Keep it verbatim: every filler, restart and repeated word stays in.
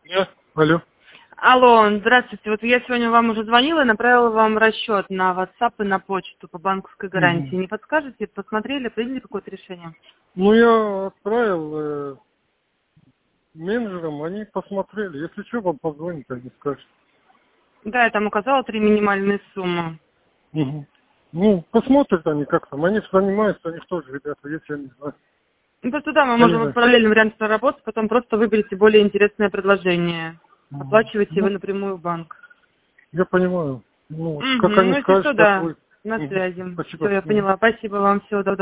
Я? Алло. Алло, здравствуйте. Вот я сегодня вам уже звонила и направила вам расчет на WhatsApp и на почту по банковской гарантии. Мгм. Не подскажете? Посмотрели, приняли какое-то решение? Ну, я отправил э, менеджерам, они посмотрели. Если что, вам позвонят, они скажут. Да, я там указала три минимальные суммы. Мгм. Ну, посмотрят они как там. Они же занимаются, они тоже, ребята, если я не знаю. Ну, просто да, мы можем вот Понимаю. параллельный вариант проработать, потом просто выберите более интересное предложение. Мгм. Оплачиваете его Ну, напрямую в банк. я понимаю. Ну, вот, Угу. как они Ну, если скажут, что, так да, будет. на Мгм. связи. Все, Спасибо. я Мгм. поняла. Спасибо вам, всего доброго.